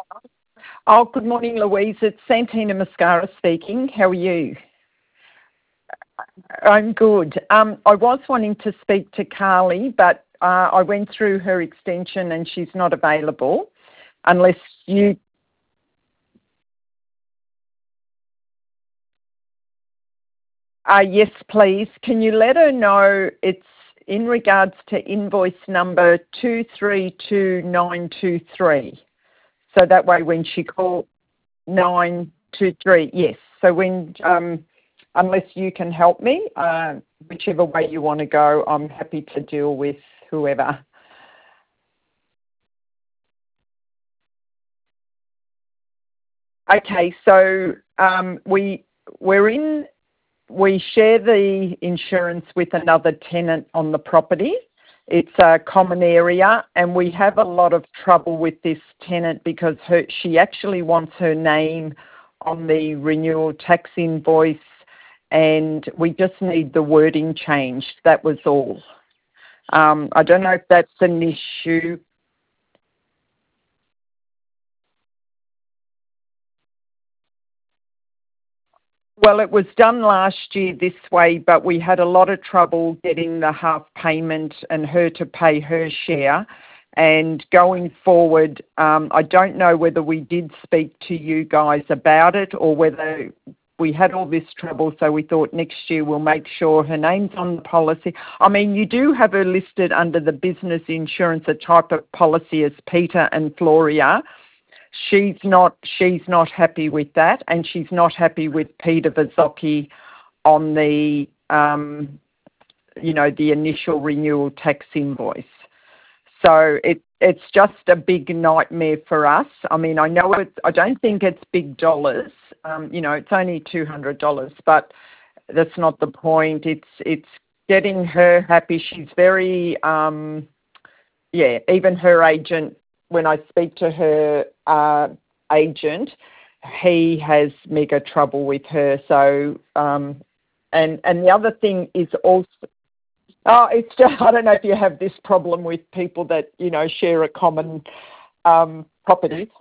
Oh, good morning, Louise. It's Santina Mascara speaking. How are you? I'm good. I was wanting to speak to Carly, but I went through her extension and she's not available unless you... Yes, please. Can you let her know it's in regards to invoice number 232923? So that way when she calls 923, yes. So when, unless you can help me, whichever way you want to go, I'm happy to deal with whoever. Okay, so we share the insurance with another tenant on the property. It's a common area, and we have a lot of trouble with this tenant because she actually wants her name on the renewal tax invoice, and we just need the wording changed. That was all. I don't know if that's an issue. Well, it was done last year this way, but we had a lot of trouble getting the half payment and her to pay her share. And going forward, I don't know whether we did speak to you guys about it or whether we had all this trouble, so we thought next year we'll make sure her name's on the policy. I mean, you do have her listed under the business insurance, a type of policy as Peter and Floria. She's not happy with that, and she's not happy with Peter Vazocchi on the, the initial renewal tax invoice. So it's just a big nightmare for us. I mean, I don't think it's big dollars. It's only $200, but that's not the point. It's getting her happy. She's very, even her agent, when I speak to her agent, he has mega trouble with her. So, and the other thing is also, it's just, I don't know if you have this problem with people that, share a common property.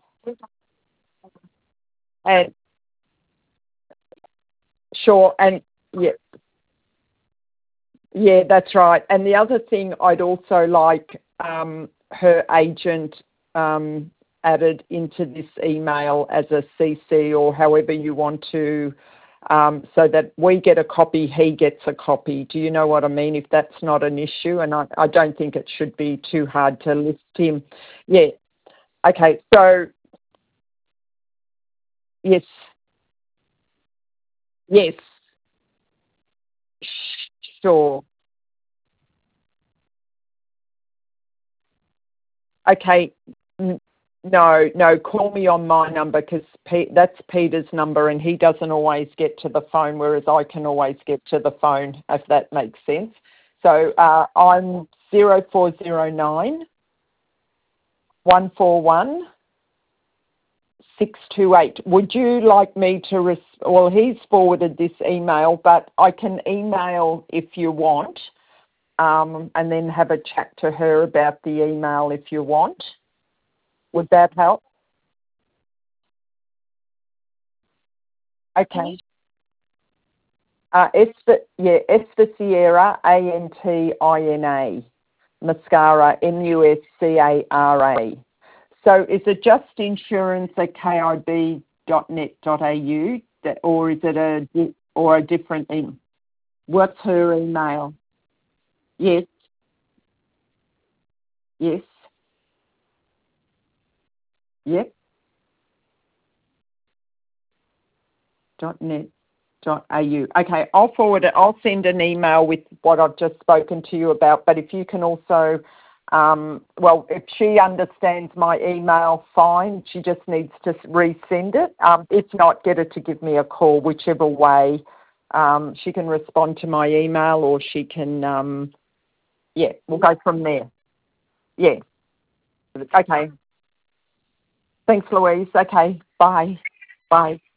And sure, and yeah, that's right. And the other thing I'd also like her agent added into this email as a CC or however you want to, so that we get a copy, he gets a copy. Do you know what I mean? If that's not an issue, and I don't think it should be too hard to list him. Yeah. Okay, so, yes. Yes. Sure. Okay. No, call me on my number because that's Peter's number and he doesn't always get to the phone, whereas I can always get to the phone, if that makes sense. So I'm 0409 141 628. Would you like me to, well, he's forwarded this email, but I can email if you want, and then have a chat to her about the email if you want. Would that help? Okay. S for Sierra, Antina, Mascara, Muscara. So is it just insurance at kib.net.au, or is it a different email? What's her email? Yes. Yes. Yep. .net.au. Okay, I'll forward it. I'll send an email with what I've just spoken to you about. But if you can also, if she understands my email, fine. She just needs to resend it. If not, get her to give me a call, whichever way. She can respond to my email, or she can, we'll go from there. Yeah. Okay. Thanks, Louise. Okay, bye. Bye.